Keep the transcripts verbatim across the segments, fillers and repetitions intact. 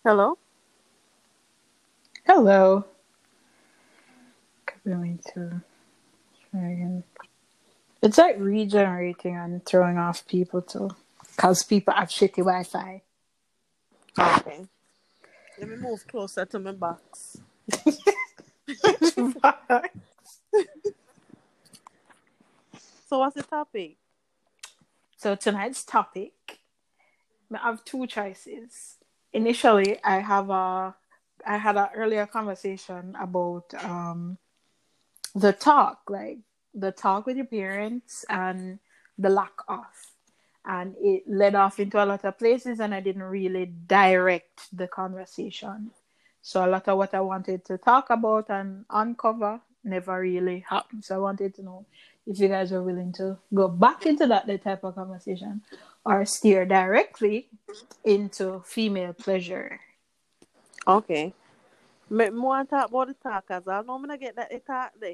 Hello? Hello. Going to try again. It's like regenerating and throwing off people too. Because people have shitty Wi Fi. Okay. Let me move closer to my box. So what's the topic? So tonight's topic, I have two choices. Initially, I have a, I had an earlier conversation about um the talk, like the talk with your parents and the lack of. And it led off into a lot of places, and I didn't really direct the conversation. So a lot of what I wanted to talk about and uncover never really happened. So I wanted to know if you guys are willing to go back into that, that type of conversation or steer directly into female pleasure. Okay. Me, me want to talk about the talk because I know I'm going to get that talk there.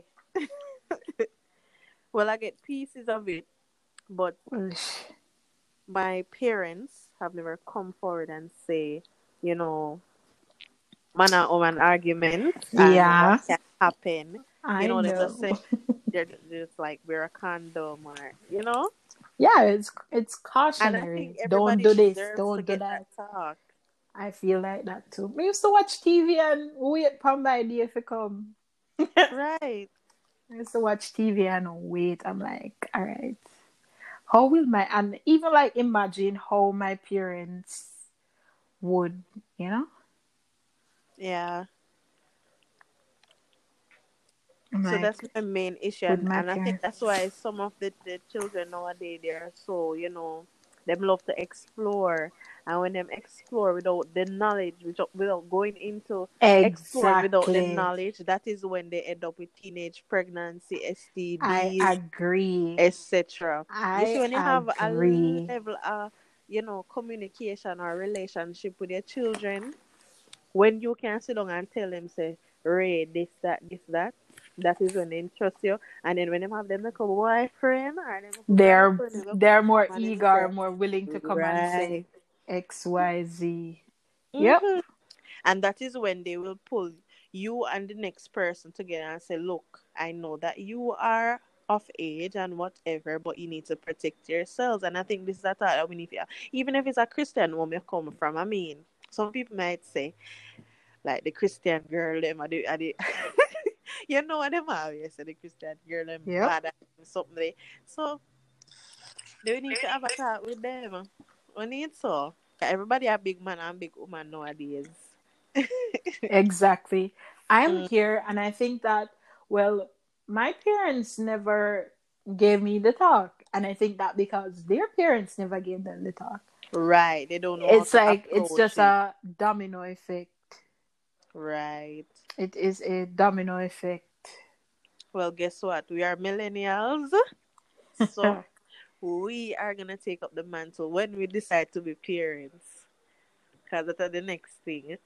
Well, I get pieces of it, but my parents have never come forward and say, you know, man and woman argument and Yeah, what can happen. You I know, they just know. say they're just like we're a condom or you know. Yeah, it's it's And I cautionary. think Don't everybody do this. deserves to Don't do get that that. talk. I feel like that too. We used to watch T V and wait for my idea if it come. Right. I used to watch T V and wait. I'm like, all right. How will my and even like imagine how my parents would, you know? Yeah. I'm So like, that's my main issue, with and, my and I think parents. that's why some of the, the children nowadays they're so you know them love to explore, and when them explore without the knowledge, without, without going into exploring without the Exactly. knowledge, that is when they end up with teenage pregnancy, I S T Ds, agree. et cetera. You see, I when you have a agree. level of you know communication or relationship with your children, when you can sit down and tell them, say, Ray, this, that, this, that, that is when they trust you. And then when they have them like a boyfriend or them like a They're girlfriend, they go they're more come and them eager, say, more willing to come and say right. X, Y, Z. Yep. Mm-hmm. And that is when they will pull you and the next person together and say, look, I know that you are of age and whatever, but you need to protect yourselves. And I think this is a thought that we need to, even if it's a Christian home you come from, I mean, some people might say, like the Christian girl, them are the, are the you know what them are, yes, the Christian girl, them Yep. bad and something. There. So, do we need to have a talk with them? We need so. 'Cause everybody a big man and big woman nowadays. Exactly. I'm Mm, here, and I think that, well, my parents never gave me the talk. And I think that because their parents never gave them the talk. right. They don't know how It's to like, it's approach just it. a domino effect. Right. It is a domino effect. Well, guess what? We are millennials. So, we are going to take up the mantle when we decide to be parents. Because that's the next thing.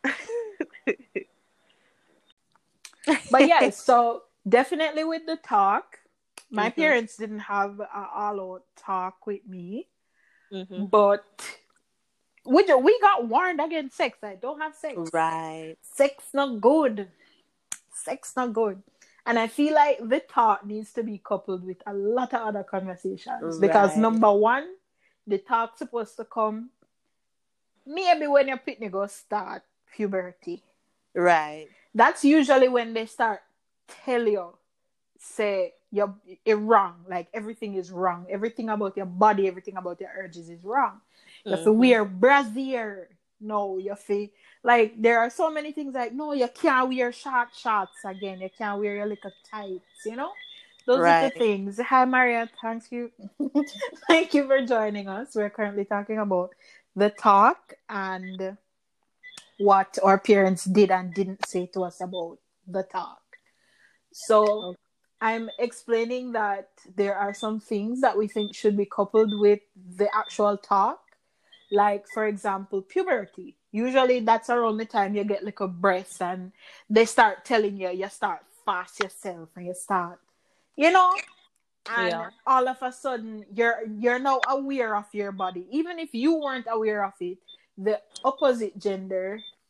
But yeah, so definitely with the talk, my Mm-hmm. parents didn't have a all-out talk with me, Mm-hmm. but we ju- we got warned against sex. I don't have sex. Right. Sex not good. Sex not good. And I feel like the talk needs to be coupled with a lot of other conversations because Right. number one, the talk's supposed to come maybe when your pitney go start puberty. Right. That's usually when they start tell you, say you're, you're wrong, like everything is wrong, everything about your body, everything about your urges is wrong. You have to Mm-hmm. wear brassiere. No, you feel like there are so many things like no, you can't wear short shorts again, you can't wear your little tights, you know, those little Right. things. Hi Maria, thanks you. Thank you for joining us. We're currently talking about the talk and what our parents did and didn't say to us about the talk. So Okay. I'm explaining that there are some things that we think should be coupled with the actual talk. Like, for example, puberty. Usually that's around the time you get like a breast and they start telling you, you start fast yourself and you start, you know, and Yeah. all of a sudden you're you're now aware of your body. Even if you weren't aware of it, the opposite gender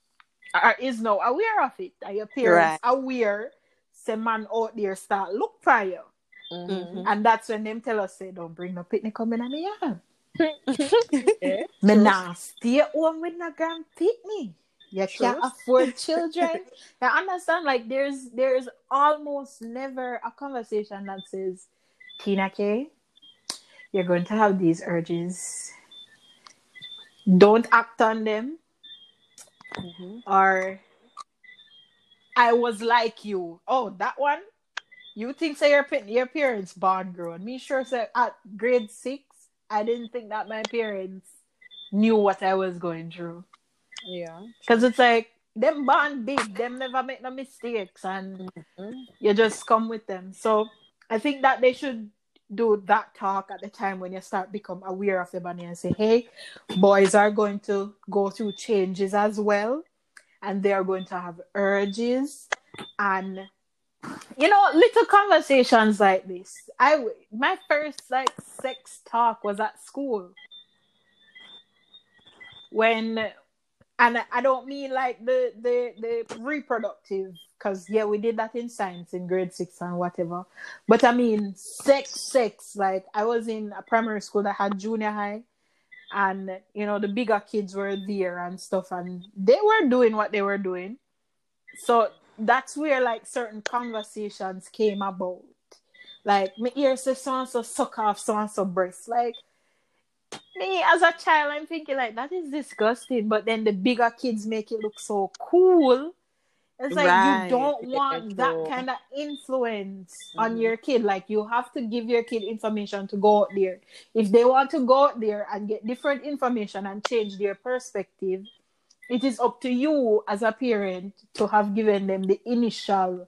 or is now aware of it. Are your parents Right. aware? Say man out there start look for you. Mm-hmm. And that's when them tell us, say, don't bring no picnic coming at me yard. Yeah, Me true. nah stay home with no grand picnic. You True. can't afford children. You understand? Like there's there's almost never a conversation that says, Tina K, you're going to have these urges. Don't act on them. Mm-hmm. Or I was like you. Oh, that one? You think say your, your parents born grown. Me sure say at grade six, I didn't think that my parents knew what I was going through. Yeah, Because true. it's like, them born big, them never make no mistakes, and Mm-hmm. you just come with them. So I think that they should do that talk at the time when you start become aware of the body and say, hey, boys are going to go through changes as well, and they are going to have urges, and you know, little conversations like this. I my first like sex talk was at school when. And I don't mean like the the the reproductive, because yeah, we did that in science in grade six and whatever. But I mean sex, sex. Like I was in a primary school that had junior high, and you know the bigger kids were there and stuff, and they were doing what they were doing. So that's where like certain conversations came about. Like me ear say so and so suck off so and so breast. Like me as a child, I'm thinking like that is disgusting, but then the bigger kids make it look so cool. It's like you Right. don't Yeah, want that true. kind of influence on Mm-hmm. your kid. Like you have to give your kid information to go out there. If they want to go out there and get different information and change their perspective, it is up to you as a parent to have given them the initial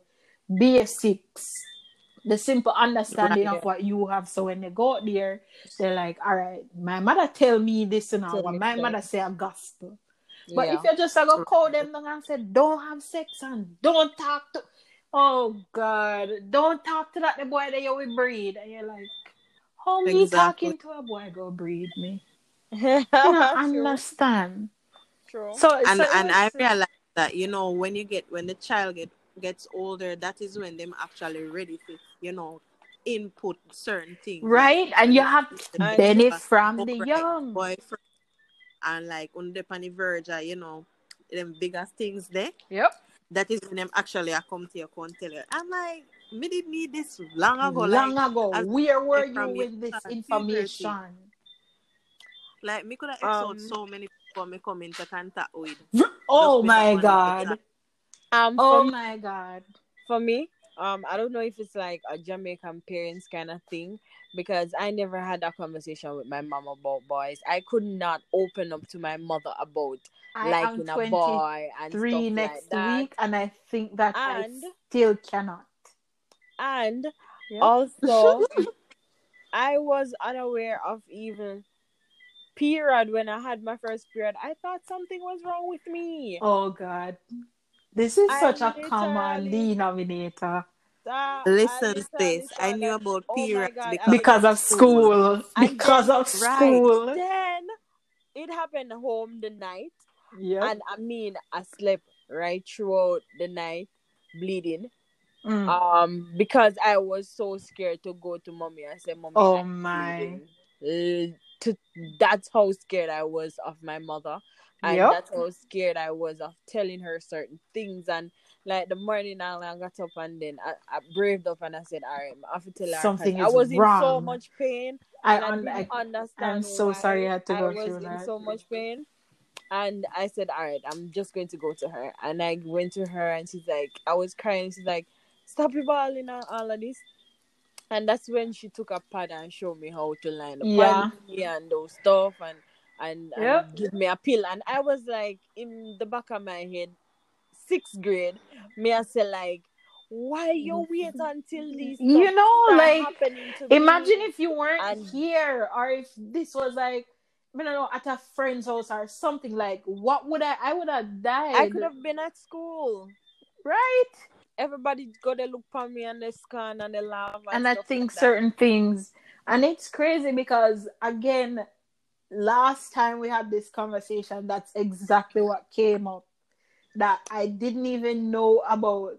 basics, the simple understanding Right. of Yeah. what you have. So when they go out there, they're like, all right, my mother tell me this and To all. My listen. mother say a gospel. But if Yeah. you just go call them down and say, don't have sex and don't talk to, oh God, don't talk to that the boy that you will breed. And you're like, how me Exactly. talking to a boy go breed me? You know, True. understand. True. So, so And it and I was realized that, you know, when you get when the child get gets older, that is when them actually ready to, you know, input certain things, like right, and when you you have to say, And benefit uh, from all the right, young. boyfriend, and like on the on the verge of, you know, them bigger things there, Yep. that is when them actually I come to you and tell you. I'm like, me did need this long ago, like Long ago, as where like were you from your with this start puberty. information? Like me could have X out um so many people me come into contact with just Oh based my upon the fact. God. um for Oh me, my God. for me, um I don't know if it's like a Jamaican parents kind of thing, because I never had a conversation with my mom about boys. I could not open up to my mother about I am liking a boy and stuff twenty-three like next that. week, and I think that I And still cannot. and Yep. also I was unaware of even period when I had my first period. I thought something was wrong with me. Oh God. This is I such a common literally denominator thought, I Listen, literally sis, I thought knew that, about oh my periods God, I'm because gonna because of of school. school. and Because then of Right. school. then it happened home the night, Yep. and I mean I slept right throughout the night bleeding. Mm. Um because I was so scared to go to mommy and say, mommy, Oh I'm my. bleeding. Uh, to that's how scared I was of my mother, and Yep. that's how scared I was of telling her certain things. And like the morning I I got up, and then I, I braved up and I said, all right, I have to tell her, because Something I is was in so wrong. much pain I and I un- didn't I I'm understand so sorry why I had to I go was through in that. so much pain. And I said, all right, I'm just going to go to her. And I went to her, and she's like, I was crying. She's like, stop your bawling and all of this. And that's when she took a pad and showed me how to line the Yeah. panty and those stuff, and and Yep. and give me a pill. And I was like, in the back of my head, sixth grade, me I say like, why you wait until these stuff You know, start like happening to me? imagine if you weren't And here, or if this was like, I don't know, at a friend's house or something. Like, what would I? I would have I died, could have been at school. right? Everybody go to look for me and they scan and they laugh and And I stuff think like that. certain things, and it's crazy because again, last time we had this conversation, that's exactly what came up. that I didn't even know about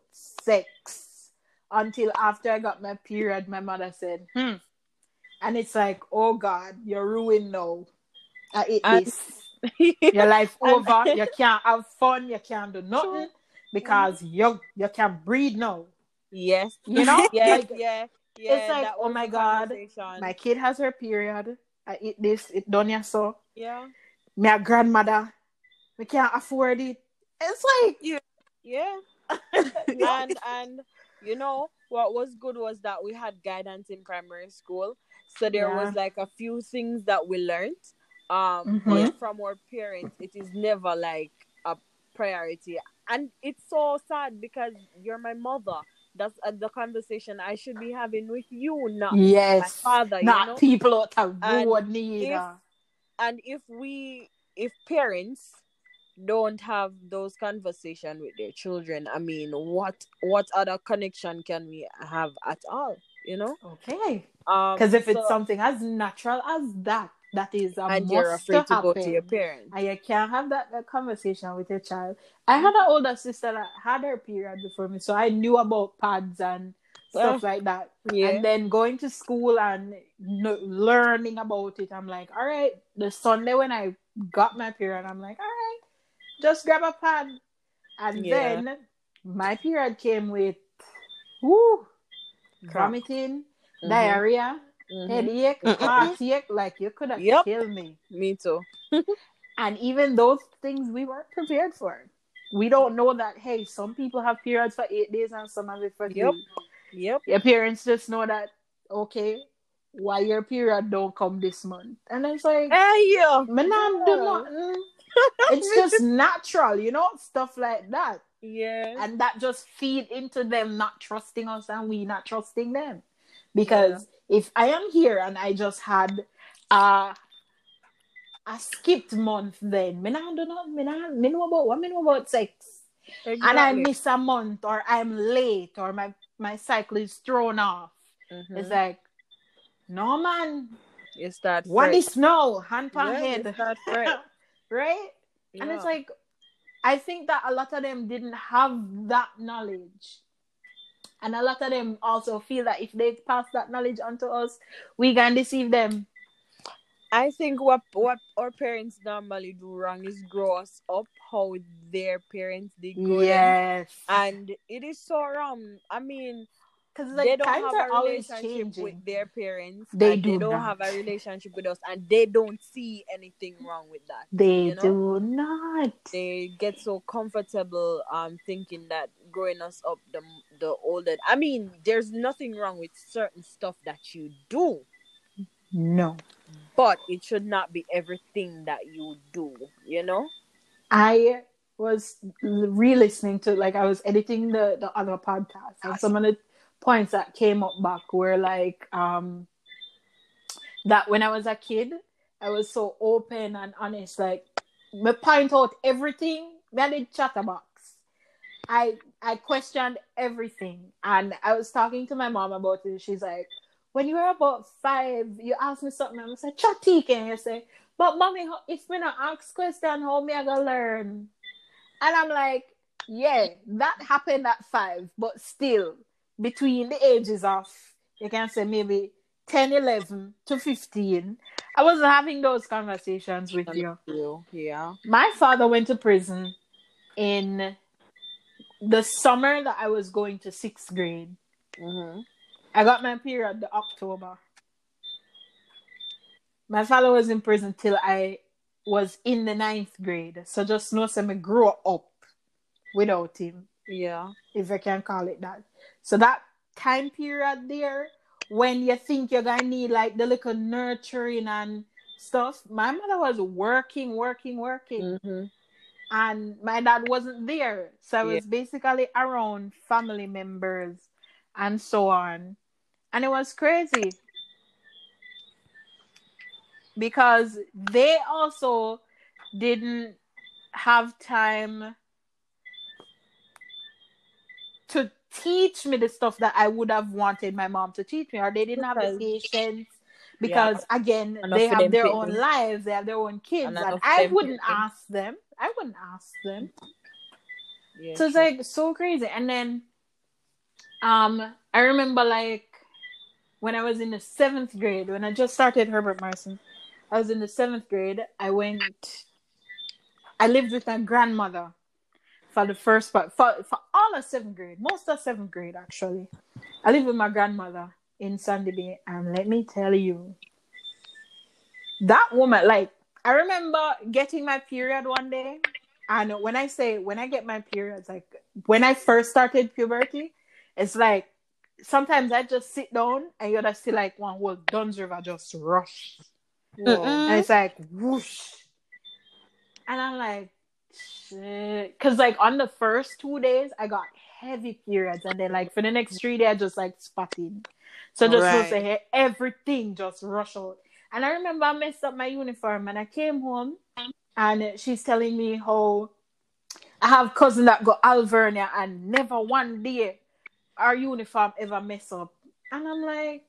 sex until after I got my period. My mother said, hmm. And it's like, oh God, you're ruined now. I ate And this. Your life and over. You can't have fun. You can't do true. nothing Mhm. because you you can't breathe now. Yes. You know, Yeah, like yeah, it's yeah. like, That oh was my the God, conversation. my kid has her period. I eat this. It done ya so. Yeah. My grandmother, we can't afford it. It's like, Yeah. Yeah. yeah, And and you know what was good was that we had guidance in primary school, so there yeah. was like a few things that we learned. Um, but Mm-hmm. from our parents, it is never like a priority, and it's so sad because you're my mother. That's uh, the conversation I should be having with you, not my Yes, father. You not know, people out the and road if neither. and if we if parents don't have those conversation with their children, I mean, what what other connection can we have at all, you know? Okay. Because Um if it's so something as natural as that, that is a and you're must to afraid to go to your happen. parents. And you can't have that, that conversation with your child. I Mm. had an older sister that had her period before me, so I knew about pads and Uh, stuff like that. yeah. And then going to school and no, learning about it, I'm like, all right, the Sunday when I got my period, I'm like, all right, just grab a pad. And Yeah. then my period came with, whoo, Crap. vomiting, Mhm. diarrhea, Mhm. headache, Mm-mm-mm. heartache, like you could have Yep. killed me. Me too. And even those things we weren't prepared for. We don't know that, hey, some people have periods for eight days and some have it for Yep. three. Yep. Your parents just know that, okay, why your period don't come this month. And it's like, Hey yo, man, I do girl. nothing. It's just natural, you know, stuff like that. Yeah. And that just feed into them not trusting us and we not trusting them. Yeah. Because if I am here and I just had uh, a skipped month, then me not do not me not me know about what me know about sex, and I Exactly. miss a month or I'm late or my my cycle is thrown off. It's Mhm. like, no man, You start what fret. is now? Hand on Yeah, you head, start fret. right? And it's Yeah. like, I think that a lot of them didn't have that knowledge. And a lot of them also feel that if they pass that knowledge on to us, we can deceive them. I think what what our parents normally do wrong is grow us up how their parents did grow them, Yes. and it is so wrong. I mean, Because, they like, don't times have are a always relationship with changing. their parents, They and they do don't not. have a relationship with us, and they don't see anything wrong with that. They You know, do not. they get so comfortable, um, thinking that growing us up, the the older. I mean, there's nothing wrong with certain stuff that you do, No. but it should not be everything that you do, you know? I was re-listening to, like, I was editing the, the other podcast, and some of the points that came up back were like, um, that when I was a kid, I was so open and honest. Like, me point out everything. Me I did chatterbox. I I questioned everything, and I was talking to my mom about it. She's like, "When you were about five, you asked me something, and I said, chatty, can you say? But mommy, if me not ask question, how me I gonna learn?" And I'm like, "Yeah, that happened at five, but still, between the ages of, you can say maybe ten, eleven to fifteen, I wasn't having those conversations with And you. you, yeah. My father went to prison in the summer that I was going to sixth grade. Mm-hmm. I got my period the October. My father was in prison till I was in the ninth grade. So just know some grew up without him, Yeah. if I can call it that. So that time period there, when you think you're gonna need like the little nurturing and stuff, my mother was working, working, working. Mm-hmm. And my dad wasn't there. So I Yeah. was basically around family members and so on. And it was crazy because they also didn't have time to teach me the stuff that I would have wanted my mom to teach me, or they didn't have the Because, patience yeah, because, again, enough they for have them their pay own me. lives, they have their own And kids, and enough for I them pay wouldn't me. ask them. I wouldn't ask them. Yeah, So it's true. like so crazy. And then um I remember like when I was in the seventh grade, when I just started Herbert Marson, I was in the seventh grade. I went I lived with my grandmother for the first part for, for all of seventh grade, most of seventh grade actually. I lived with my grandmother in Sandy Bay, and let me tell you, that woman, like, I remember getting my period one day, and when I say when I get my periods, like when I first started puberty, it's like sometimes I just sit down and you just see like one whole Duns River just rush, Whoa. and it's like whoosh, and I'm like, shit, because like on the first two days I got heavy periods, and then like for the next three days I just like spotting, so just feel Right. say everything just rush out. And I remember I messed up my uniform, and I came home, and she's telling me how I have cousin that got Alvernia, and never one day our uniform ever mess up. And I'm like,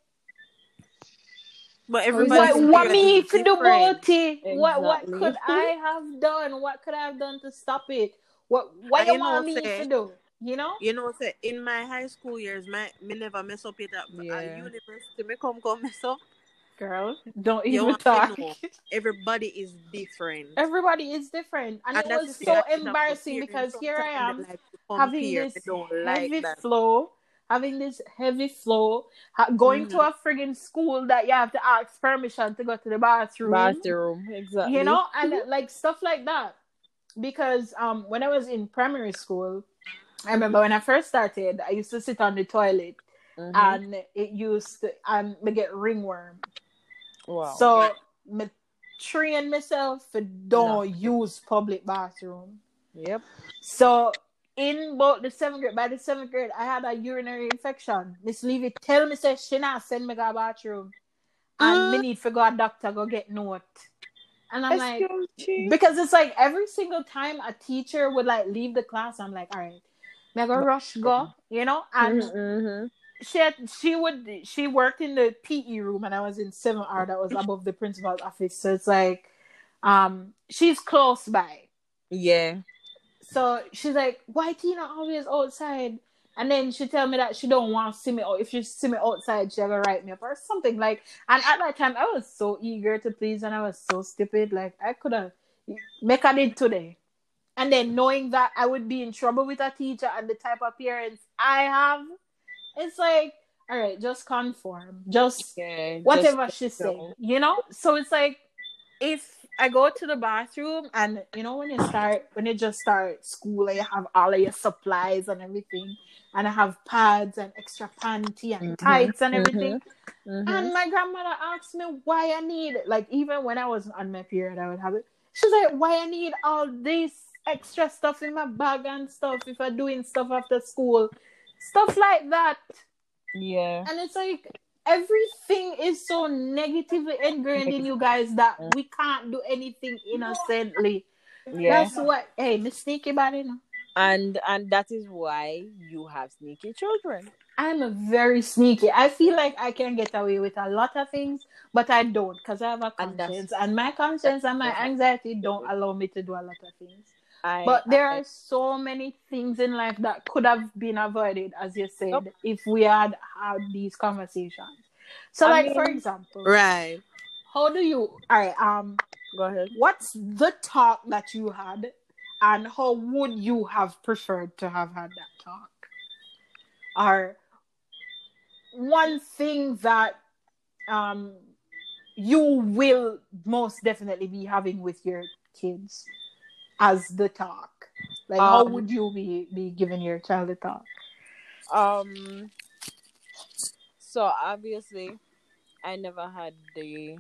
But How is that what everybody's what period possible? me is if you do different. about it? What what could Exactly. I have done? What could I have done to stop it? What what And you you know, want me if you say, do? You know? you know, say in my high school years, my me never mess up it at, at Yeah. university. Me come come mess up. Girl, don't You even want to talk. know? Everybody is different, Everybody is different. And and it that was is why Yeah. so I said about embarrassing parents. because here I Sometimes am they like to having compare. I this don't like heavy that. flow, having this heavy flow, ha- going to Mm-hmm. a friggin' school that you have to ask permission to go to the bathroom, Bathroom. you Exactly. know, and like stuff like that. Because um, when I was in primary school, I remember when I first started, I used to sit on the toilet, Mm-hmm. and it used to, and me get ringworm. Wow. So me train myself to No. don't use public bathroom. Yep. So in about the seventh grade, by the seventh grade, I had a urinary infection. Miss Levy tell me say she not send me to the bathroom, and me Mm, need to go a doctor go get note. And I'm like, Excuse me. because it's like every single time a teacher would like leave the class, I'm like, all right, me go rush go, you know. And Mm-hmm. she had, she would she worked in the P E room, and I was in seven R that was above the principal's office. So it's like, um, she's close by. Yeah. So she's like, why Tina always outside? And then she tell me that she don't want to see me, or if she see me outside, she ever write me up or something like. And at that time, I was so eager to please, and I was so stupid. Like I could have make a did today, and then knowing that I would be in trouble with a teacher and the type of parents I have, it's like, all right, just conform, just Yeah. Just whatever she say, no. you know. So it's like, if I go to the bathroom, and you know when you start when you just start school and you have all of your supplies and everything, and I have pads and extra panty and Mm-hmm. tights and everything, Mm-hmm. Mm-hmm. and my grandmother asked me why I need it. Like even when I was on my period, I would have it. She's like, why I need all this extra stuff in my bag and stuff if I'm doing stuff after school, stuff like that. Yeah. And it's like everything is so negatively ingrained in you guys that we can't do anything innocently. Yeah. That's what, hey, Miss Sneaky Body, no? And and that is why you have sneaky children. I'm a very sneaky. I feel like I can get away with a lot of things, but I don't because I have a And that's conscience, and my that's conscience and my perfect. anxiety don't allow me to do a lot of things. I But there I are so many things in life that could have been avoided, as you Yep. said, if we had had these conversations. So, I like for mean, example, right. how do you? All right. Um, go ahead. what's the talk that you had, and how would you have preferred to have had that talk? Or one thing that um you will most definitely be having with your kids as the talk. Like, how Um would you be be giving your child a talk? um so obviously I never had the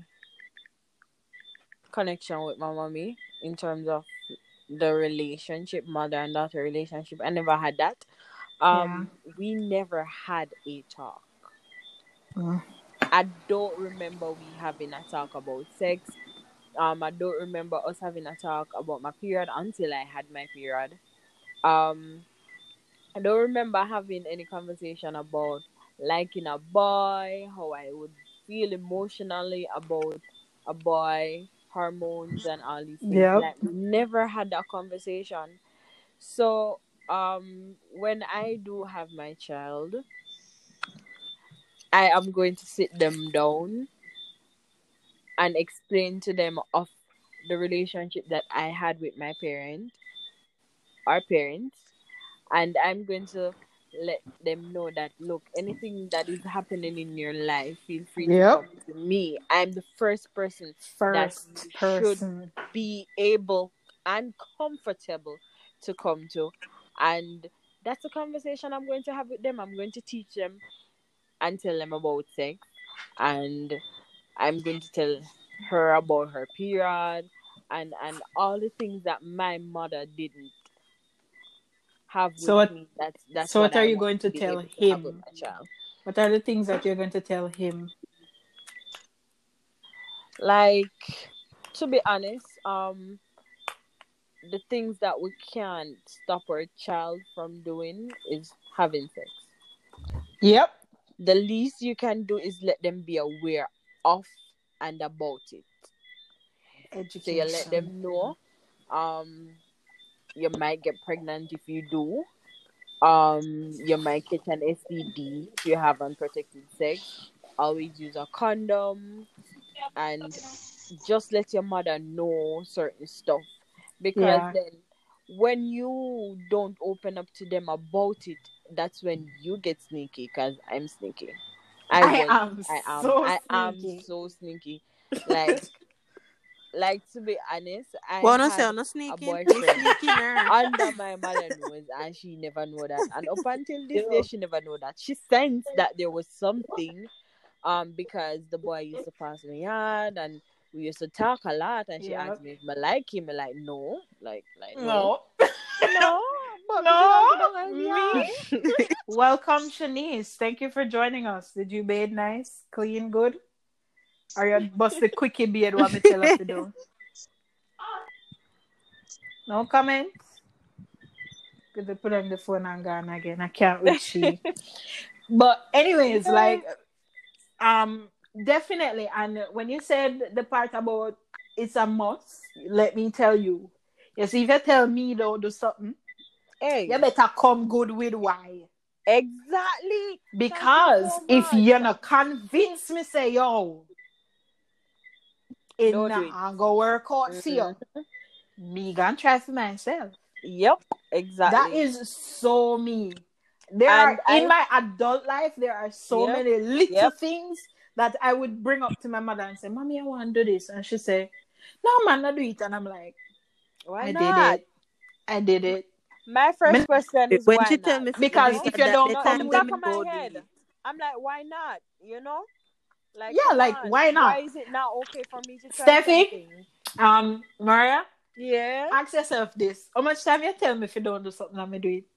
connection with my mommy in terms of the relationship, mother and daughter relationship. I never had that. Yeah. Um we never had a talk. Mm. I don't remember we having a talk about sex. Um, I don't remember us having a talk about my period until I had my period. Um, I don't remember having any conversation about liking a boy, how I would feel emotionally about a boy, hormones, and all these things. Yep. Like, we never had that conversation. So um when I do have my child, I am going to sit them down and explain to them of the relationship that I had with my parent, our parents, and I'm going to let them know that look, anything that is happening in your life, feel free to Yep. come to me. I'm the first person that First you should person. be able and comfortable to come to, and that's a conversation I'm going to have with them. I'm going to teach them and tell them about sex, and I'm going to tell her about her period and and all the things that my mother didn't have So with what? me. That's that's So what what are I you want going to to be tell able to have with him? my child. What are the things that you're going to tell him? Like, to be honest, um, the things that we can't stop our child from doing is having sex. Yep. The least you can do is let them be aware of and about it. So you let Education. them know. Um, you might get pregnant if you do. Um, you might catch an S T D if you have unprotected sex. Always use a condom, and just let your mother know certain stuff, because Yeah. then when you don't open up to them about it, that's when you get sneaky. Because I'm sneaky. I I was. am I am. so I am sneaky. so sneaky. Like, like to be honest, I Wanna say had I'm not a sneaking? Me boyfriend sneaking her. under my mother nose, and she never know that. And up until this day, she never know that. She sensed that there was something, um, because the boy used to pass me yard, and we used to talk a lot. And she Yeah. asked me if I like him. I like no, like like no, No. no. But me No. did not get Me. yard. Welcome, Shanice. Thank you for joining us. Did you bathe nice, clean, good? Or you bust the quickie beard what me tell her to do? No comments? Good to put on the phone and gone again. I can't with she. But anyways, Yeah. like um definitely. And when you said the part about it's a must, let me tell you. Yes, if you tell me don't do something, Hey, you better come good with why. exactly. Thank you Because so if much. you're not convinced me say yo, it Don't do it. not go work out for you. Mhm. Me gonna try for myself. Yep, That exactly. is so me. There And are in I, my adult life, there are so yep, many little yep. things that I would bring up to my mother and say, "Mommy, I want to do this," and she say, "No, man, I do it," and I'm like, Why "I did not? it, I did it." My Me first question is When why she tell not? me to do You Because this know, if at you that don't the no, in the come time, with, then back me of my go do head, it. I'm like, why not? You know, like, yeah, come like on, why why not? is it not okay for me to try Steffi, something? um, Maria, Yeah. ask yourself this: how much time you tell me if you don't do something, let me do it.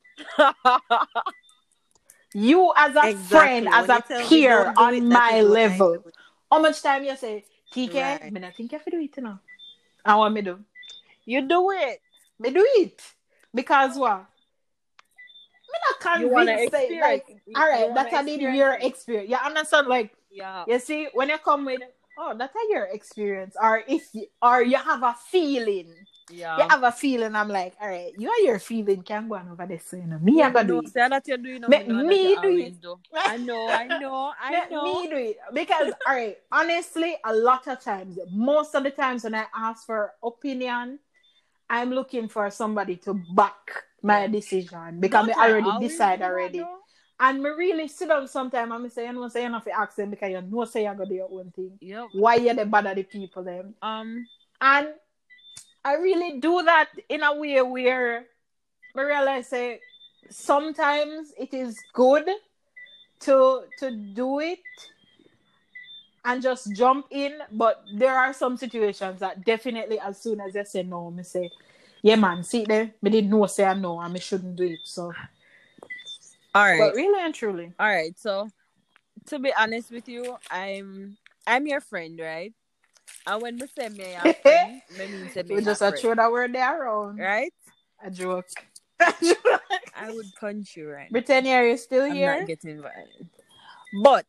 You as a friend, Exactly. as When you a tell me peer don't do it, on that my is what I level, do. how much time you say, T K, Right. me not think you have to do it, you know. And what me do? You do it. Me do it. Because what? Me not You wanna convinced, say, experience? like, You, all you right, wanna that's a did experience your it? experience. You understand? Like, Yeah. you see, when you come with, oh, that's a your experience, or if, you, or you have a feeling. You Yeah. have a feeling, I'm like, all right, you and your feeling can go on over there, so you know, me, Me I gotta do know. it. Say that you do it. No, me Make know that you me do it. always do. I know. I know. I Let know. me do it. Because, all right, honestly, a lot of times, most of the times when I ask for opinion, I'm looking for somebody to back my Yeah. decision because Don't I I already always decide do that already. though? And me really sit down sometime and me say, you know, say you know, if you ask them because you know, say you're going to do your own thing. Yep. Why you the bother the people them? Um. And I really do that in a way where I realize, say, sometimes it is good to to do it and just jump in, but there are some situations that definitely as soon as you say no, me say, yeah man, see there, me didn't know say I no and me shouldn't do it. So All right. but really and truly. All right. So to be honest with you, I'm I'm your friend, right? And when we say me your friend, me mean say We me your just a friend, throw that word there around. right? A joke. I would punch you right now. Britannia, are you still I'm here? not getting violent. But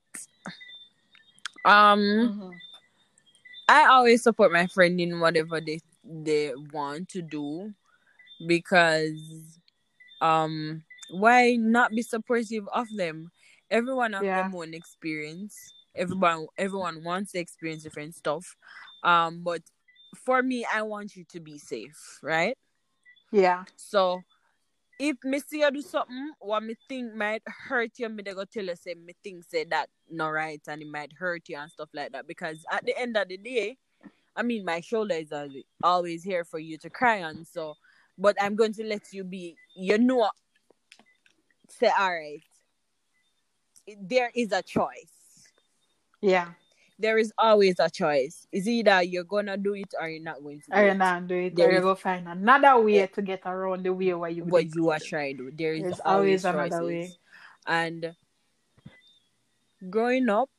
um Mm-hmm. I always support my friend in whatever they they want to do, because um why not be supportive of them? Everyone have their Yeah. own experience. Everyone everyone wants to experience different stuff. Um, but for me, I want you to be safe, right? Yeah. So if me see you do something what me think might hurt you, me they go tell you say me think say that not right and it might hurt you and stuff like that. Because at the end of the day, I mean my shoulder is al- always here for you to cry on. So, but I'm going to let you be. You know, say all right. There is a choice. Yeah. There is always a choice. It's either you're gonna do it or you're not going to Or do you it. not do it, or There you is go find another way eh, to get around the way where you what did you go are do. trying to do. There is There's always always another choices. way. And growing up,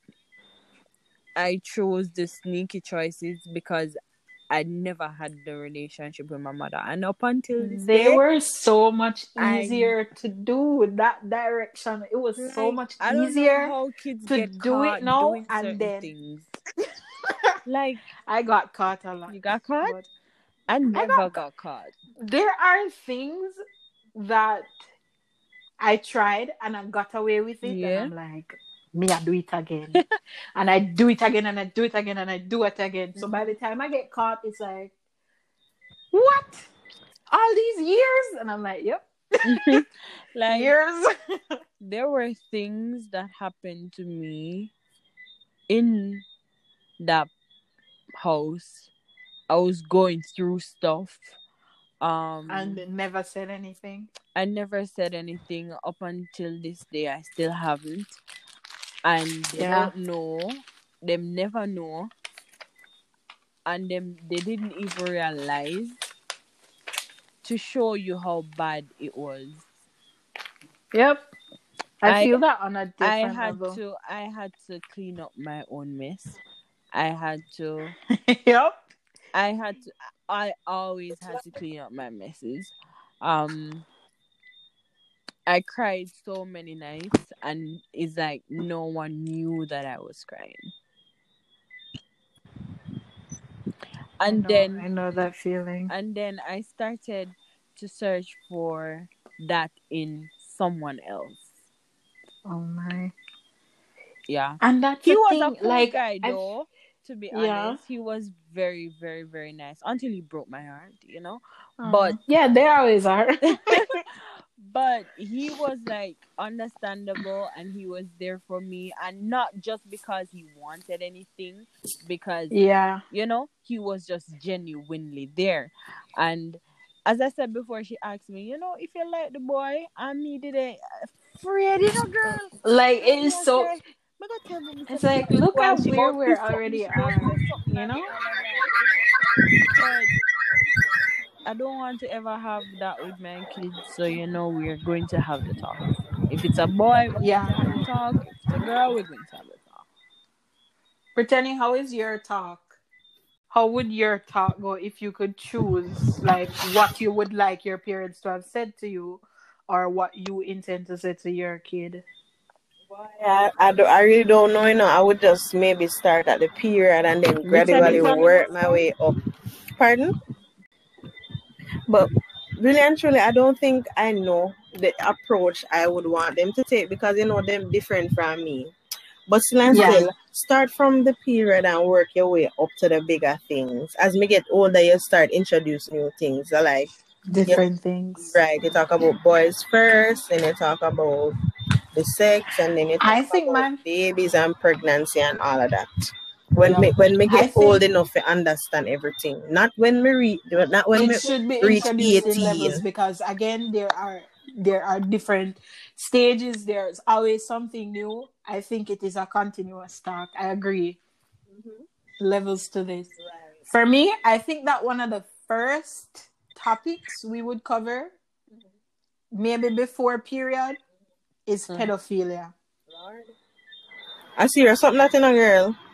I chose the sneaky choices because I never had the relationship with my mother. And up until this They day, were so much I easier to do that direction. It was so like much I don't know easier how kids to get do it caught now. doing And certain then things. Like I got caught a lot. you got caught? But I I never got got caught. there are things that I tried and I got away with it, and Yeah. I'm like, me, I do it again. And I do it again, and I do it again, and I do it again. So by the time I get caught, it's like, what? All these years? And I'm like, yep. Like Years. there were things that happened to me in that house. I was going through stuff. Um And never said anything. I never said anything up until this day. I still haven't. And they Yeah. don't know. Them never know. And them they didn't even realize to show you how bad it was. Yep. I, I feel that on a I different had level. to I had to clean up my own mess. I had to Yep. I had to I always had to clean up my messes. Um I cried so many nights and it's like no one knew that I was crying. I And know, then I know that feeling. and then I started to search for that in someone else. Oh my. Yeah. And that's He the was thing, a cool like, guy I, though, to be yeah. honest. He was very, very, very nice. Until he broke my heart, you know? Uh, But yeah, they always are. but he was like understandable and he was there for me, and not just because he wanted anything, because Yeah. you know, he was just genuinely there. And as I said before, she asked me, you know, if you like the boy, and me did it afraid, you know, girl. Like, it Me is a so, say, me go tell me, me say, it's me like, like the look boy, at she where about do we're something, already she about are, say something, you and know? all of that, you know. But I don't want to ever have that with my kids, so you know we're going to have the talk. If it's a boy, we're Yeah. going to have the talk. If it's a girl, we're going to have the talk. Pretending, how is your talk? How would your talk go if you could choose, like, what you would like your parents to have said to you, or what you intend to say to your kid? I, I, do, I really don't know, you know. I would just maybe start at the period and then Returning gradually from the work my hospital? way up. Pardon? But really and truly, I don't think I know the approach I would want them to take because, you know, them different from me. But still and Yeah. still, start from the period and work your way up to the bigger things. As me get older, you start introduce new things. So like, yeah, Different things. right, you talk about boys first, then you talk about the sex, and then you I talk think, about man, babies and pregnancy and all of that. When yep. me when me I get old think enough to understand everything, not when me reach, not when it me should be reach introduced in levels eighteen. because, again, there are there are different stages. There's always something new. I think it is a continuous talk. I agree. Levels to this. For me, I think that one of the first topics we would cover, maybe before period, is Mhm. pedophilia. I see her something that in a girl.